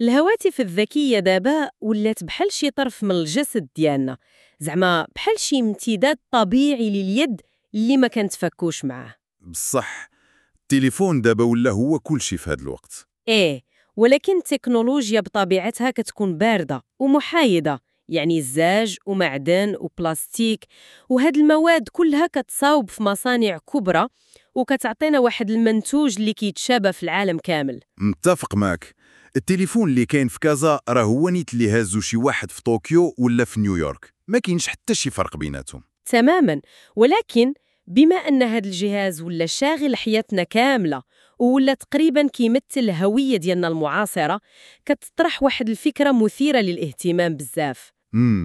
الهواتف الذكية دابا ولات بحال شي طرف من الجسد ديالنا، زعما بحال شي امتداد طبيعي لليد اللي ما كنتفكوش معاه. بصح التليفون دابا ولا هو كل شيء في هذا الوقت. ايه، ولكن التكنولوجيا بطبيعتها كتكون باردة ومحايدة، يعني الزاج ومعدن وبلاستيك، وهاد المواد كلها كتصاوب في مصانع كبرى وكتعطينا واحد المنتوج اللي كيتشابه في العالم كامل. متفق معك. التليفون اللي كاين في كازا راه هو نيت اللي هازو شي واحد في طوكيو ولا في نيويورك، ما كاينش حتى شي فرق بيناتهم. تماماً، ولكن بما أن هذا الجهاز ولا شاغل حياتنا كاملة ولا تقريباً كيمثل الهوية ديالنا المعاصرة، كتطرح واحد الفكرة مثيرة للاهتمام بزاف.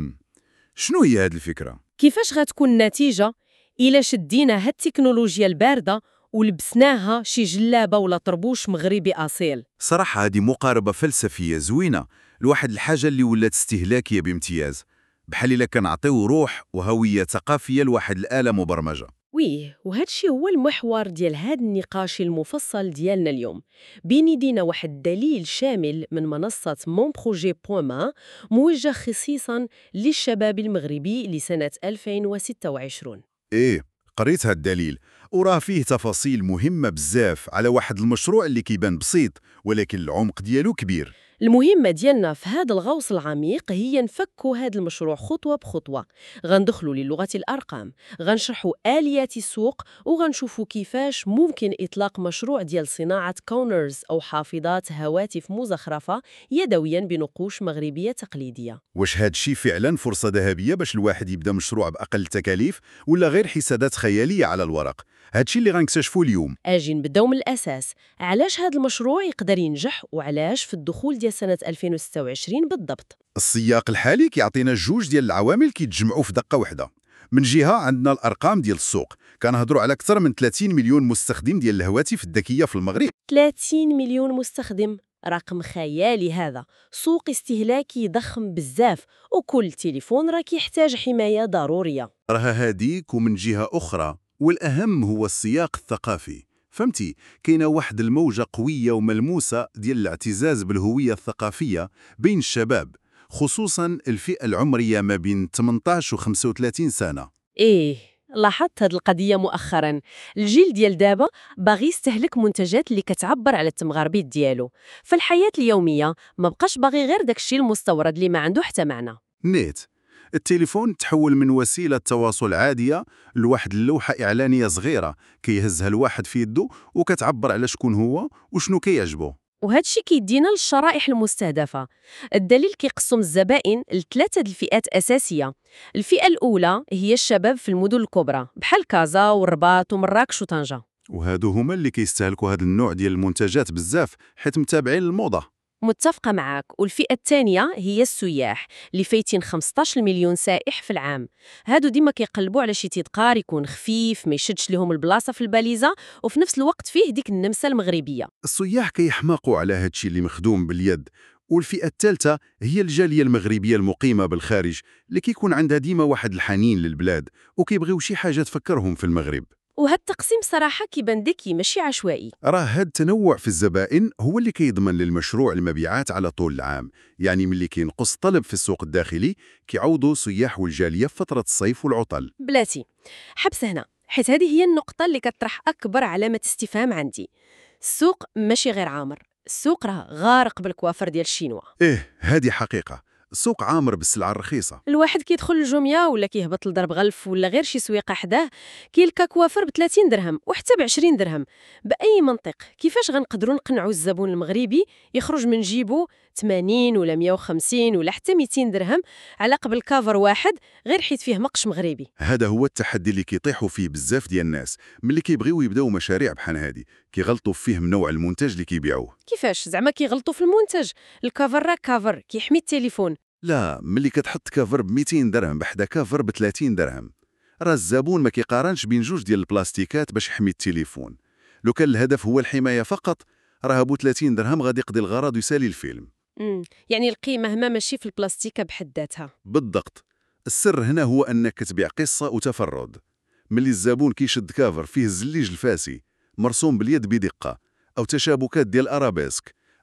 شنو هي هاد الفكرة؟ كيفاش غتكون النتيجة إلا شدينا هاد التكنولوجيا الباردة ولبسناها شي جلابة ولا طربوش مغربي أصيل؟ صراحة هذه مقاربة فلسفية زوينة لواحد الحاجة اللي ولات استهلاكية بامتياز، بحال إلا كنعطيو روح وهوية ثقافية لواحد الآلة مبرمجة. ويه، وهادشي هو المحور ديال هاد النقاش المفصل ديالنا اليوم. بين يدينا واحد دليل شامل من منصة مون بروجي بوما، موجه خصيصا للشباب المغربي لسنة 2026. إيه، قريت هاد الدليل وراه فيه تفاصيل مهمة بزاف على واحد المشروع اللي كيبان بسيط ولكن العمق ديالو كبير. المهمة ديالنا في هذا الغوص العميق هي نفكوا هذا المشروع خطوة بخطوة. غندخلوا للغة الأرقام، غنشرحوا آليات السوق، وغنشوفوا كيفاش ممكن إطلاق مشروع ديال صناعة كونرز أو حافظات هواتف مزخرفة يدوياً بنقوش مغربية تقليدية. واش هاد الشي فعلا فرصة ذهبية باش الواحد يبدا مشروع بأقل التكاليف ولا غير حسابات خيالية على الورق؟ هادشي اللي غنكتشفوا اليوم. أجي نبداو من الأساس، علاش هذا المشروع يقدر ينجح وعلاش في الدخول ديال سنة 2026 بالضبط. السياق الحالي كيعطينا جوج ديال العوامل كيتجمعوا في دقة واحدة. من جهة عندنا الأرقام ديال السوق، كنهضروا على أكثر من 30 مليون مستخدم ديال الهواتف الذكية في المغرب. 30 مليون مستخدم، رقم خيالي هذا. سوق استهلاكي ضخم بزاف، وكل تليفون راه كيحتاج حماية ضرورية. راها هاديك، ومن جهة أخرى والأهم هو السياق الثقافي. فهمتي، كاينه واحد الموجة قوية وملموسة ديال الاعتزاز بالهوية الثقافية بين الشباب، خصوصاً الفئة العمرية ما بين 18 و 35 سنة. إيه، لاحظت هاد القضية مؤخراً. الجيل ديال دابا باغي يستهلك منتجات اللي كتعبر على التمغربيت ديالو. في الحياة اليومية ما بقاش باغي غير داكشي المستورد اللي ما عنده حتى معنى. نيت، التليفون تحول من وسيلة تواصل عادية لواحد اللوحة إعلانية صغيرة كيهزها الواحد في يده وكتعبر على شكون هو وشنو كيعجبه. وهادشي كيدينا للشرائح المستهدفة. الدليل كيقسم الزبائن لثلاثة الفئات أساسية. الفئة الأولى هي الشباب في المدن الكبرى بحال كازا والرباط ومراكش وطنجة. وهادو هما اللي كيستهلكوا هاد النوع ديال المنتجات بزاف حيت متابعين الموضة. متفقة معاك. والفئة الثانية هي السياح اللي فايتين 15 مليون سائح في العام. هادو ديما كيقلبوا على شي تيدقار يكون خفيف، ما يشدش لهم البلاصة في الباليزة، وفي نفس الوقت فيه ديك النمسة المغربية. السياح كيحماقوا على هادشي اللي مخدوم باليد. والفئة الثالثة هي الجالية المغربية المقيمة بالخارج اللي كيكون عندها ديما واحد الحنين للبلاد وكيبغيو شي حاجة تفكرهم في المغرب. وهاد التقسيم صراحة كيبان ذكي ماشي عشوائي. راه هاد التنوع في الزبائن هو اللي كيضمن للمشروع المبيعات على طول العام. يعني ملي كينقص طلب في السوق الداخلي كيعوضوا سياح والجالية في فترة الصيف والعطل. بلاتي حبس هنا، حيت هذه هي النقطة اللي كتطرح أكبر علامة استفهام عندي. السوق ماشي غير عامر، السوق راه غارق بالكوافر ديال الشينوا. إيه، هادي حقيقة. السوق عامر بالسلعة الرخيصة. الواحد كيدخل الجمية ولا كيهبط لضرب غلف ولا غير شي سويقة حداه، كيلقى كوافر ب 30 درهم وحتى ب 20 درهم. بأي منطق كيفاش غنقدروا نقنعوا الزبون المغربي يخرج من جيبو 80 ولا 150 ولا حتى 200 درهم على قبل كافر واحد غير حيت فيه مقش مغربي؟ هذا هو التحدي اللي كيطيحوا فيه بزاف ديال الناس ملي كيبغيو يبداو مشاريع بحال هادي. كيغلطوا فيه من نوع المنتج اللي كيبيعوه. كيفاش زعما كيغلطوا في المنتج؟ الكافر راه كافر كيحمي التليفون. لا، ملي كتحط كافر ب 200 درهم بحدا كافر ب 30 درهم، راه الزبون ما كيقارنش بين جوج ديال البلاستيكات باش يحمي التليفون. لو كان الهدف هو الحماية فقط، راه بو 30 درهم غادي يقضي الغرض ويسالي الفيلم. يعني القيمة هما ماشي في البلاستيكة بحد ذاتها. بالضبط. السر هنا هو أنك كتبيع قصة وتفرد. ملي الزبون كيشد كافر فيه الزليج الفاسي مرسوم باليد بدقة، أو تشابكات ديال أرابيسك،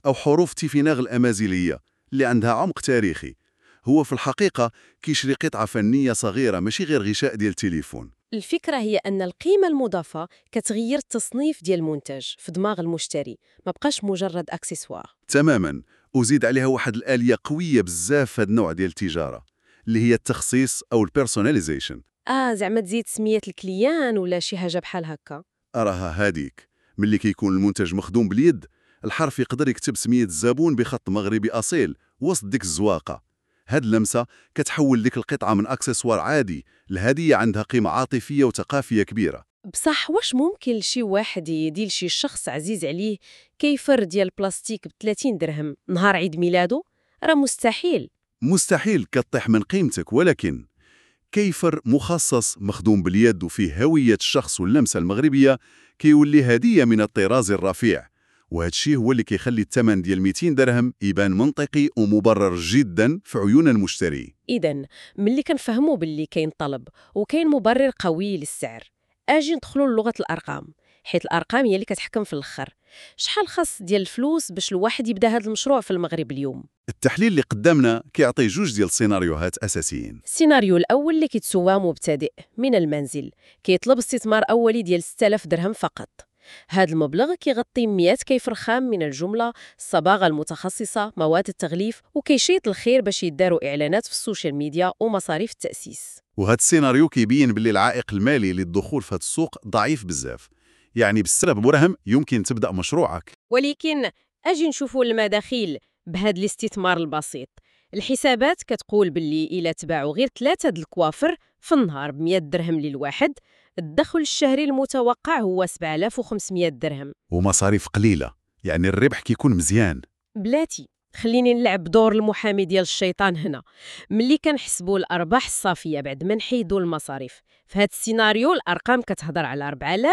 أو حروف تيفيناغ الأمازيغية اللي عندها عمق تاريخي. هو في الحقيقة كيشري قطعة فنية صغيرة ماشي غير غشاء ديال التليفون. الفكرة هي أن القيمة المضافة كتغير التصنيف ديال المنتج في دماغ المشتري، ما بقاش مجرد أكسسوار. تماما. وزيد عليها واحد الآلية قوية بزاف في هذا النوع ديال التجارة اللي هي التخصيص أو البيرسوناليزيشن. زعما تزيد سمية الكليان ولا شي حاجة بحال هكا. أراها هاديك ملي كيكون المنتج مخدوم باليد، الحرف يقدر يكتب سمية الزبون بخط مغربي أصيل وسط ديك الزواقة. هاد اللمسة كتحول ديك القطعة من أكسسوار عادي لهدية عندها قيمة عاطفية وثقافية كبيرة. بصح واش ممكن شي واحد يدير شي شخص عزيز عليه كيفر ديال البلاستيك ب30 درهم نهار عيد ميلاده؟ راه مستحيل. مستحيل كطيح من قيمتك، ولكن كيفر مخصص مخدوم باليد وفيه هوية الشخص واللمسة المغربية كيولي هدية من الطراز الرفيع. وهذا الشيء هو اللي كيخلي الثمن ديال 200 درهم يبان منطقي ومبرر جدا في عيون المشتري. إذن ملي كنفهموا باللي كاين طلب وكاين مبرر قوي للسعر، أجي ندخلوا للغة الأرقام، حيت الأرقام هي اللي كتحكم في الآخر. شحال خاص ديال الفلوس باش الواحد يبدا هذا المشروع في المغرب اليوم؟ التحليل اللي قدامنا كيعطي جوج ديال السيناريوهات أساسيين. السيناريو الأول اللي كيتسوى مبتدئ من المنزل كيطلب استثمار أولي ديال 6000 درهم فقط. هذا المبلغ كيغطي 100 كيف رخام من الجملة، الصباغة المتخصصة، مواد التغليف، وكيشيط الخير باش يداروا إعلانات في السوشيال ميديا ومصاريف التأسيس. وهذا السيناريو كيبين باللي العائق المالي للدخول في هذا السوق ضعيف بزاف، يعني بالسلب مرهم يمكن تبدأ مشروعك. ولكن أجي نشوفوا المداخيل بهذا الاستثمار البسيط. الحسابات كتقول باللي إلا تباعوا غير 3 د الكوافر في النهار ب100 درهم للواحد، الدخل الشهري المتوقع هو 7500 درهم. ومصاريف قليلة، يعني الربح كيكون مزيان. بلاتي خليني نلعب دور المحامي ديال الشيطان هنا. ملي كنحسبوا الأرباح الصافية بعد ما نحيدوا المصاريف، في هذا السيناريو الأرقام كتهضر على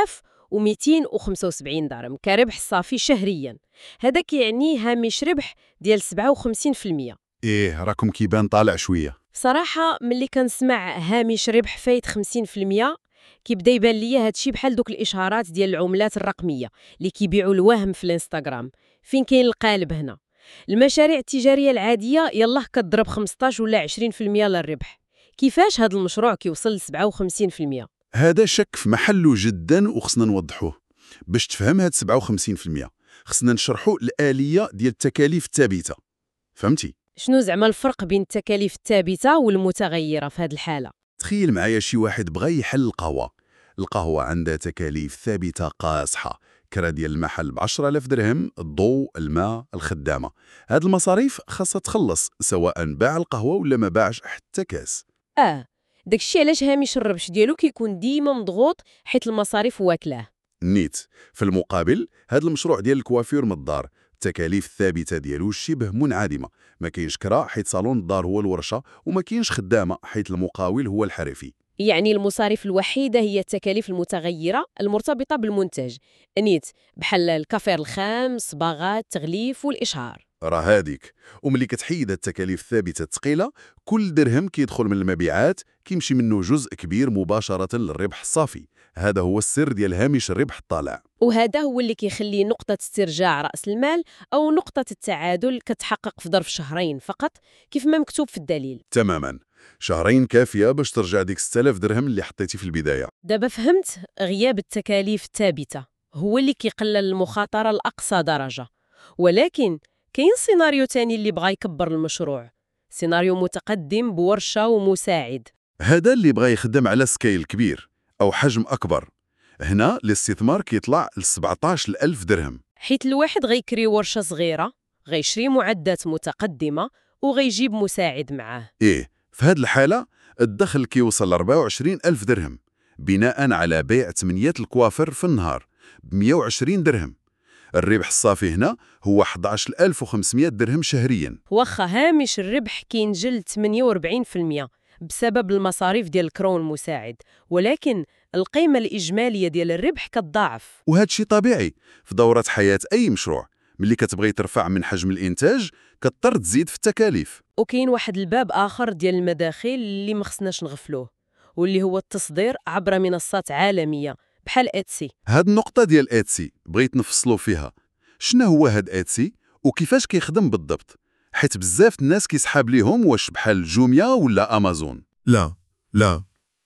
4275 درهم كربح صافي شهرياً. هذا كيعني هامش ربح ديال 57%. إيه، راكم كيبان طالع شوية. صراحة ملي كنسمع هامش ربح فايت 50%، كيبدا يبان ليا هادشي بحال دوك الإشعارات ديال العملات الرقمية اللي كيبيعوا الوهم في الانستغرام. فين كاين القالب هنا؟ المشاريع التجارية العادية يلاه كتضرب 15 ولا 20% للربح. كيفاش هذا المشروع كيوصل ل 57%؟ هذا شك في محله جدا وخصنا نوضحوه. باش تفهم هاد 57% خصنا نشرحوا الآلية ديال التكاليف الثابتة. فهمتي؟ شنو زعما الفرق بين التكاليف الثابتة والمتغيرة في هذه الحالة؟ تخيل معايا شي واحد بغى يحل القهوة عندها تكاليف ثابتة قاصحة، كرا ديال المحل ب10,000 درهم، الضوء، الماء، الخدامة. هاد المصاريف خاصها تخلص سواء باع القهوة ولا ما باعش حتى كاس. داكشي علاش هامش الربح ديالو كيكون ديما مضغوط حيت المصاريف واكلاه. نيت. في المقابل هاد المشروع ديال الكوافير من الدار، التكاليف الثابتة ديالو شبه منعدمة. ما كاينش كرا حيت صالون الدار هو الورشة، وما كاينش خدامة حيت المقاول هو الحرفي. يعني المصاريف الوحيدة هي التكاليف المتغيرة المرتبطة بالمنتج، نيت بحال الكافير الخام، الصباغات، التغليف والإشهار. راه هاديك. وملي كتحيد التكاليف الثابتة الثقيلة، كل درهم كيدخل من المبيعات كيمشي منه جزء كبير مباشرة للربح الصافي. هذا هو السر ديال هامش الربح الطالع. وهذا هو اللي كيخلي نقطة استرجاع رأس المال أو نقطة التعادل كتحقق في ظرف شهرين فقط، كيف ما مكتوب في الدليل. تماما، شهرين كافية باش ترجع ديك 6000 درهم اللي حطيتي في البداية. دابا فهمت غياب التكاليف الثابتة هو اللي كيقلل المخاطرة لأقصى درجة. ولكن كاين سيناريو تاني اللي بغا يكبر المشروع، سيناريو متقدم بورشة ومساعد. هذا اللي بغى يخدم على سكيل كبير أو حجم أكبر. هنا الاستثمار كيطلع ل 17,000 درهم. حيت الواحد غيكري ورشة صغيرة، غيشري معدات متقدمة وغيجيب مساعد معاه. إيه، في هذه الحالة الدخل كيوصل ل 24,000 درهم بناء على بيع 8 الكوافر في النهار ب 120 درهم. الربح الصافي هنا هو 11,500 درهم شهرياً. واخا هامش الربح كينجل 48% بسبب المصاريف ديال الكرون المساعد، ولكن القيمة الإجمالية ديال الربح كتضاعف. وهذا شيء طبيعي في دورة حياة أي مشروع. ملي كتبغي ترفع من حجم الإنتاج كتضطر تزيد في التكاليف. وكاين واحد الباب آخر ديال المداخل اللي مخصناش نغفلوه، واللي هو التصدير عبر منصات عالمية بحال إتسي. هاد النقطة ديال إتسي بغيت نفصلو فيها. شنو هو هاد إتسي وكيفاش كيخدم بالضبط؟ حيت بزاف الناس كيسحاب ليهم واش بحال جوميا ولا أمازون. لا.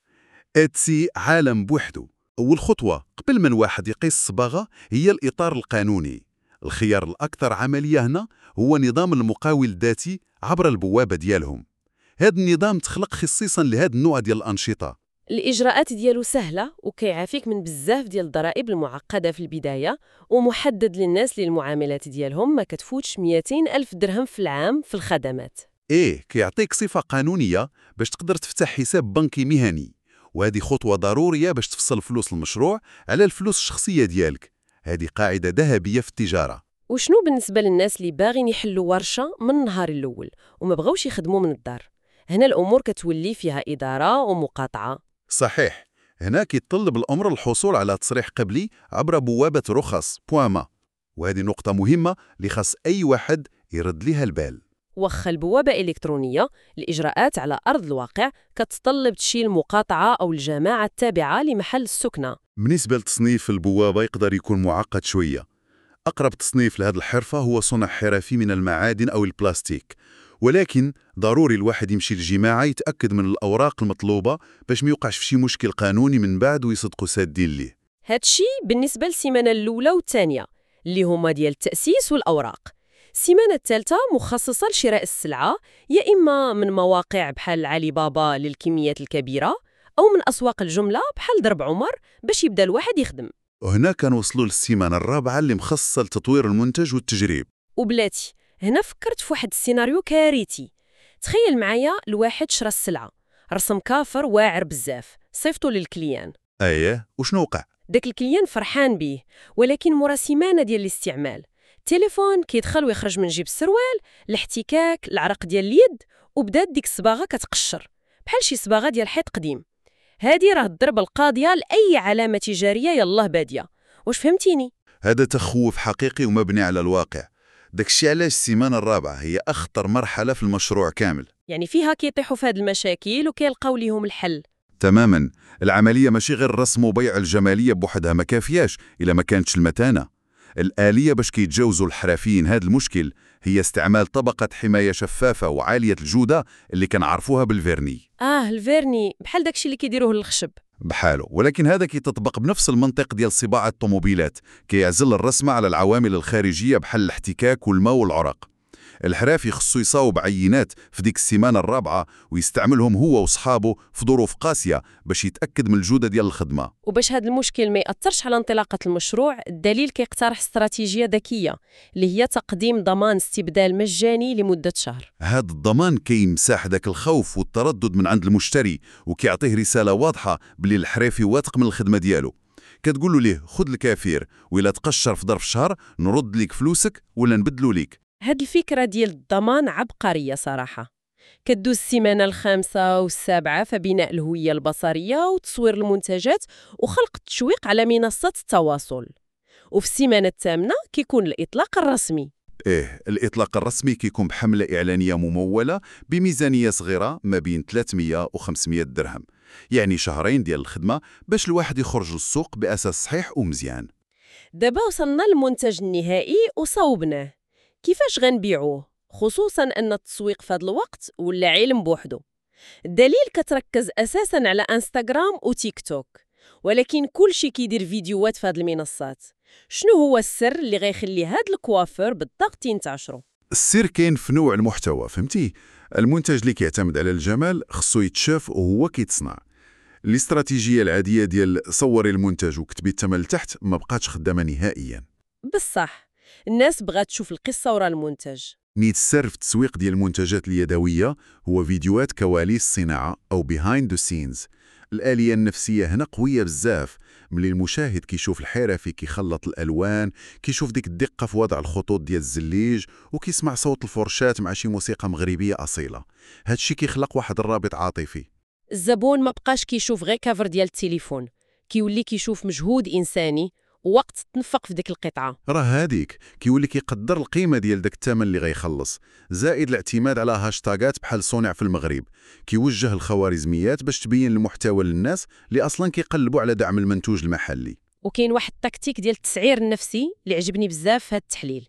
إتسي عالم بوحده. أول خطوة قبل من واحد يقيس الصباغة هي الإطار القانوني. الخيار الأكثر عملية هنا هو نظام المقاول الذاتي عبر البوابة ديالهم. هذا النظام تخلق خصيصا لهذا النوع ديال الأنشطة. الإجراءات ديالو سهلة وكيعافيك من بزاف ديال الضرائب المعقدة في البداية، ومحدد للناس اللي المعاملات ديالهم ما كتفوتش 200 ألف درهم في العام في الخدمات. كيعطيك صفة قانونية باش تقدر تفتح حساب بنكي مهني، وهذه خطوة ضرورية باش تفصل فلوس المشروع على الفلوس الشخصية ديالك. هذه قاعدة ذهبية في التجارة. وشنو بالنسبة للناس اللي باغين يحلوا ورشة من النهار الأول وما بغاوش يخدموا من الدار؟ هنا الأمور كتولي فيها إدارة ومقاطعة. صحيح، هنا كيتطلب الأمر الحصول على تصريح قبلي عبر بوابة رخص بوما، وهذه نقطة مهمة اللي خاص أي واحد يرد ليها البال. وخا البوابة إلكترونية، الإجراءات على أرض الواقع كتطلب تشيل مقاطعة أو الجماعة التابعة لمحل السكنة. بالنسبة لتصنيف البوابة يقدر يكون معقد شوية. أقرب تصنيف لهذه الحرفة هو صنع حرفي من المعادن أو البلاستيك، ولكن ضروري الواحد يمشي للجماعة يتأكد من الأوراق المطلوبة باش ما يوقعش في شي مشكل قانوني من بعد ويصدقوا سادين ليه. هادشي بالنسبة للسيمانة الأولى والثانية اللي هما ديال التأسيس والأوراق. السيمانة الثالثة مخصصة لشراء السلعة، يا إما من مواقع بحال علي بابا للكميات الكبيرة، أو من أسواق الجملة بحال درب عمر باش يبدأ الواحد يخدم. وهنا كنوصلوا للسيمانة الرابعة اللي مخصصة لتطوير المنتج والتجريب. وبلاتي هنا فكرت في واحد السيناريو كارثي. تخيل معايا الواحد شرا السلعة، رسم كافر واعر بزاف، صيفطو للكليان. وشنو وقع؟ داك الكليان فرحان بيه، ولكن مورا سيمانة ديال الاستعمال التليفون كيدخل ويخرج من جيب السروال، الاحتكاك، العرق ديال اليد، وبدات ديك الصباغه كتقشر بحال شي صباغه ديال حيط قديم. هادي راه الضربه القاضيه لاي علامه تجاريه يلاه باديه. واش فهمتيني؟ هذا تخوف حقيقي ومبني على الواقع. داكشي علاش السيمانة الرابعة هي أخطر مرحلة في المشروع كامل. يعني فيها كيطيحوا في هاد المشاكل وكيلقاو ليهم الحل. تماما. العملية ماشي غير رسم وبيع الجمالية بوحدها، ما كافياش إلا ما كانتش المتانة. الآلية باش كيتجاوزوا الحرفيين هذا المشكل هي استعمال طبقة حماية شفافة وعالية الجودة اللي كنعرفوها بالفيرني. الفيرني بحال داكشي اللي كيديروه للخشب بحاله، ولكن هذا كيتطبق بنفس المنطق ديال صباعة الطوموبيلات، كيعزل الرسمة على العوامل الخارجية بحال الاحتكاك والماء والعرق. الحرافي خصو يصاوب عينات في ديك السيمانة الرابعة ويستعملهم هو وصحابه في ظروف قاسية باش يتأكد من الجودة ديال الخدمة. وباش هذا المشكل ما يأثرش على انطلاقة المشروع، الدليل كيقترح استراتيجية ذكية اللي هي تقديم ضمان استبدال مجاني لمدة شهر. هذا الضمان كيمسح داك الخوف والتردد من عند المشتري، وكيعطيه رسالة واضحة بلي الحرافي واثق من الخدمة ديالو. كتقولوا ليه خذ الكافير، وإلا تقشر في ظرف شهر نرد ليك فلوسك ولا نبدلو ليك. هاد الفكرة ديال الضمان عبقرية صراحة. كدوز السيمانة الخامسة والسابعة في بناء الهوية البصرية وتصوير المنتجات وخلق التشويق على منصات التواصل، وفي السيمانة الثامنة كيكون الإطلاق الرسمي. الإطلاق الرسمي كيكون بحملة إعلانية ممولة بميزانية صغيرة ما بين 300 و 500 درهم، يعني شهرين ديال الخدمة باش الواحد يخرج للسوق بأساس صحيح ومزيان. دابا وصلنا للمنتج النهائي وصوبناه. كيفاش غنبيعوه؟ خصوصا أن التسويق في هذا الوقت ولا علم بوحده. الدليل كتركز أساسا على انستغرام وتيك توك، ولكن كل شي كيدير فيديوهات في هذه المنصات. شنو هو السر اللي غيخلي هاد الكوافير بالضغط ينتشروا؟ السر كاين في نوع المحتوى، فهمتي؟ المنتج اللي كيعتمد على الجمال خصو يتشاف وهو كيتصنع. الاستراتيجية العادية ديال صوري المنتج وكتبي الثمن لتحت ما بقاتش خدامة نهائيا. بصح الناس بغات تشوف القصة وراء المنتج. نيت السر في التسويق ديال المنتجات اليدوية هو فيديوهات كواليس الصناعة أو behind the scenes. الآلية النفسية هنا قوية بزاف. ملي المشاهد كيشوف الحرفي كيخلط الألوان، كيشوف ديك الدقة في وضع الخطوط ديال الزليج، وكيسمع صوت الفرشات مع شي موسيقى مغربية أصيلة، هادشي كيخلق واحد الرابط عاطفي. الزبون ما بقاش كيشوف غير كافر ديال التليفون، كيولي كيشوف مجهود إنساني ووقت تنفق في ديك القطعة. راه هاديك كيولي كيقدر القيمة ديال داك الثمن اللي غيخلص، زائد الاعتماد على هاشتاغات بحال صنع في المغرب كيوجه الخوارزميات باش تبين المحتوى للناس اللي أصلا كيقلبوا على دعم المنتوج المحلي. وكاين واحد التكتيك ديال التسعير النفسي اللي عجبني بزاف في هذا التحليل.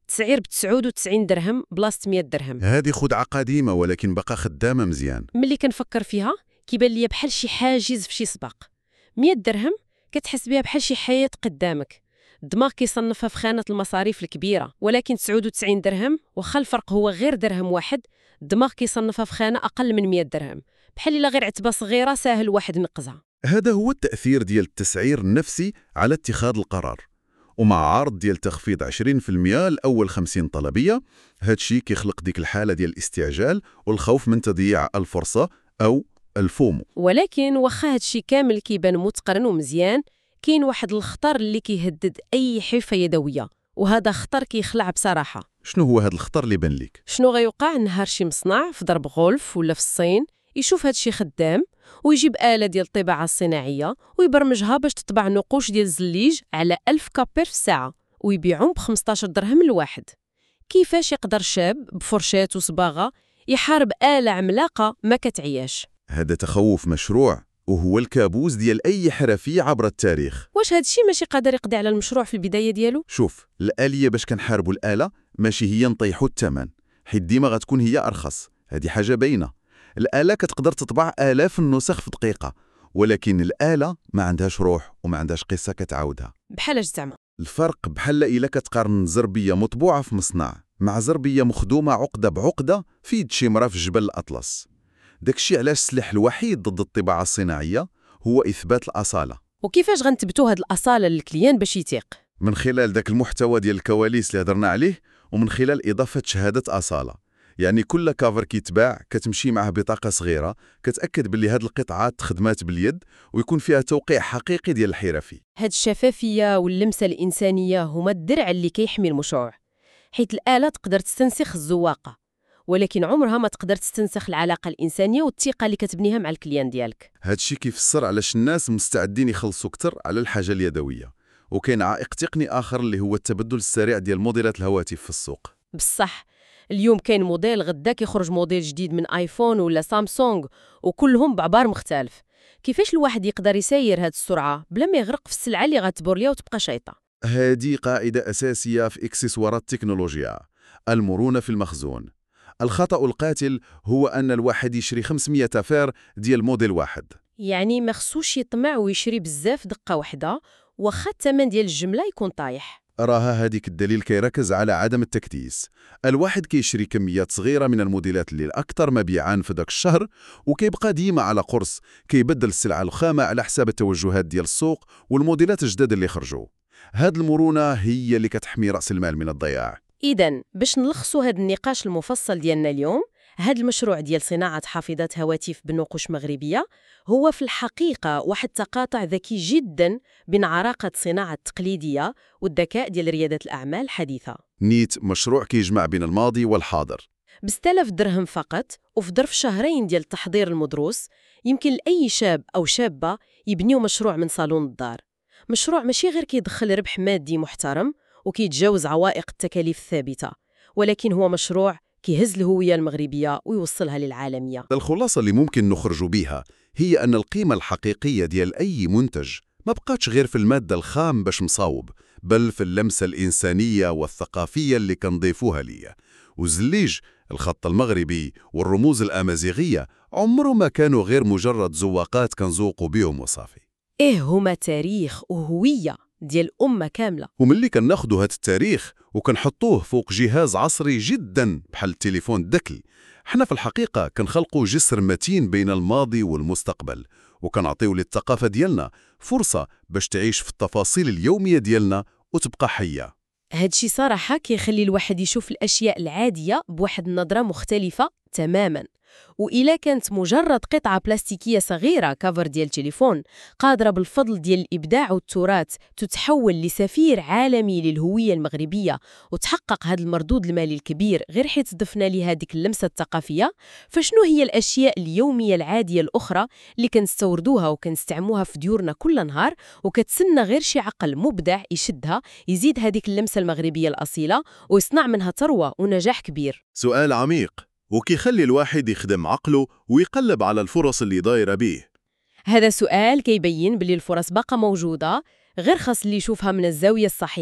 تسعير ب99 درهم بلاصة 100 درهم. هذه خدعة قديمة ولكن بقى خدامة مزيان. ملي كنفكر فيها كيبان ليا بحال شي حاجز في شي سباق. 100 درهم كتحس بها بحال شي حياة قدامك. الدماغ كيصنفها في خانة المصاريف الكبيرة، ولكن 99 درهم واخا الفرق هو غير درهم واحد، الدماغ كيصنفها في خانة أقل من 100 درهم، بحال إلا غير عتبة صغيرة ساهل واحد ينقزها. هذا هو التأثير ديال التسعير النفسي على اتخاذ القرار. ومع عرض ديال تخفيض 20% لأول 50 طلبية، هادشي كيخلق ديك الحالة ديال الاستعجال والخوف من تضييع الفرصة أو الفومو. ولكن واخا هادشي كامل كيبان متقرن ومزيان، كاين واحد الخطر اللي كيهدد أي حرفة يدوية، وهذا خطر كيخلع بصراحة. شنو هو هذا الخطر اللي بان ليك؟ شنو غيوقع نهار شي مصنع في ضرب غولف ولا في الصين يشوف هادشي خدام ويجيب آلة ديال الطباعة الصناعية ويبرمجها باش تطبع نقوش ديال الزليج على 1000 كابير في الساعة ويبيعهم ب15 درهم الواحد. كيفاش يقدر شاب بفرشات وصباغة يحارب آلة عملاقة ما كتعياش؟ هذا تخوف مشروع وهو الكابوس ديال أي حرفي عبر التاريخ. واش هادشي ماشي قادر يقضي على المشروع في البداية ديالو؟ شوف، الآلية باش كنحاربوا الآلة ماشي هي نطيحوا الثمن، حيت ديما غتكون هي أرخص، هذه حاجة باينة. الآلة كتقدر تطبع آلاف النسخ في دقيقة، ولكن الآلة ما عندهاش روح وما عندهاش قصة كتعاودها. بحال زعما؟ الفرق بحال إلا كتقارن زربية مطبوعة في مصنع مع زربية مخدومة عقدة بعقدة في يد شي مرا في جبل الأطلس. داكشي علاش السلاح الوحيد ضد الطباعة الصناعية هو إثبات الأصالة. وكيفاش غنثبتوا هاد الأصالة للكليان باش يثيق؟ من خلال داك المحتوى ديال الكواليس اللي هضرنا عليه، ومن خلال إضافة شهادة أصالة. يعني كل كافر كيتباع كتمشي معه بطاقة صغيرة كتأكد باللي هاد القطعات تخدمات باليد ويكون فيها توقيع حقيقي ديال الحرفي. هاد الشفافية واللمسة الإنسانية هما الدرع اللي كيحمي المشروع، حيث الآلة تقدر تستنسخ الزواقة، ولكن عمرها ما تقدر تستنسخ العلاقة الإنسانية والثقة اللي كتبنيها مع الكليان ديالك. هادشي كيفسر علاش الناس مستعدين يخلصوا كتر على الحاجة اليدوية. وكاين عائق تقني آخر اللي هو التبدل السريع ديال موديلات الهواتف في السوق. بصح اليوم كاين موديل غدا كيخرج موديل جديد من آيفون ولا سامسونج وكلهم بعبار مختلف. كيفاش الواحد يقدر يسير هاد السرعة بلا ما يغرق في السلعة اللي غتبور ليها وتبقى شيطة؟ هذه قاعدة أساسية في إكسسوارات التكنولوجيا: المرونة في المخزون. الخطأ القاتل هو أن الواحد يشري 500 فار ديال موديل واحد. يعني ما خصوش يطمع ويشري بزاف دقة واحدة واخا الثمن ديال الجملة يكون طايح. راها هذيك الدليل كيركز على عدم التكتيس. الواحد كيشري كميات صغيرة من الموديلات اللي الأكثر مبيعاً في داك الشهر وكيبقى ديما على قرص كيبدل السلعة الخامة على حساب التوجهات ديال السوق والموديلات الجداد اللي خرجوا. هاد المرونة هي اللي كتحمي رأس المال من الضياع. إذن باش نلخصوا هاد النقاش المفصل ديالنا اليوم، هاد المشروع ديال صناعة حافظات هواتف بنقوش مغربية هو في الحقيقة واحد تقاطع ذكي جدا بين عراقة الصناعة التقليدية والذكاء ديال ريادة الأعمال الحديثة. نيت مشروع كيجمع بين الماضي والحاضر. ب6000 درهم فقط وفي ظرف شهرين ديال التحضير المدروس يمكن لأي شاب أو شابة يبنيو مشروع من صالون الدار. مشروع ماشي غير كيدخل ربح مادي محترم وكيتجاوز عوائق التكاليف الثابتة، ولكن هو مشروع كيهز الهوية المغربية ويوصلها للعالمية. الخلاصة اللي ممكن نخرج بيها هي أن القيمة الحقيقية ديال أي منتج ما بقاتش غير في المادة الخام باش مصاوب، بل في اللمسة الإنسانية والثقافية اللي كنضيفوها ليه. وزليج، الخط المغربي والرموز الأمازيغية عمره ما كانوا غير مجرد زواقات كنزوقوا بيهم وصافي. إيه هما تاريخ وهوية ديال أمة كاملة. وملي كناخدوا هذا التاريخ وكنحطوه فوق جهاز عصري جدا بحال التليفون الذكي، حنا في الحقيقة كنخلقوا جسر متين بين الماضي والمستقبل، وكنعطيو للثقافة ديالنا فرصة باش تعيش في التفاصيل اليومية ديالنا وتبقى حية. هادشي صراحة كيخلي الواحد يشوف الأشياء العادية بواحد النظرة مختلفة تماماً. وإلا كانت مجرد قطعة بلاستيكية صغيرة كافر ديال تليفون قادرة بالفضل ديال الإبداع والتراث تتحول لسفير عالمي للهوية المغربية وتحقق هذا المردود المالي الكبير غير حيت ضفنا لها هذيك اللمسة الثقافية، فشنو هي الأشياء اليومية العادية الأخرى اللي كنستوردوها وكنستعموها في ديورنا كل نهار وكتسنى غير شي عقل مبدع يشدها يزيد هذيك اللمسة المغربية الأصيلة ويصنع منها ثروة ونجاح كبير؟ سؤال عميق وكيخلي الواحد يخدم عقله ويقلب على الفرص اللي دايرة بيه. هذا سؤال كيبين بلي الفرص باقا موجودة، غير خاص اللي يشوفها من الزاوية الصحيحة.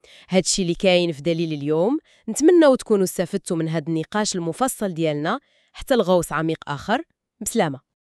هادشي اللي كاين في دليل اليوم. نتمنى تكونوا استفدتوا من هاد النقاش المفصل ديالنا. حتى الغوص عميق آخر. بسلامة.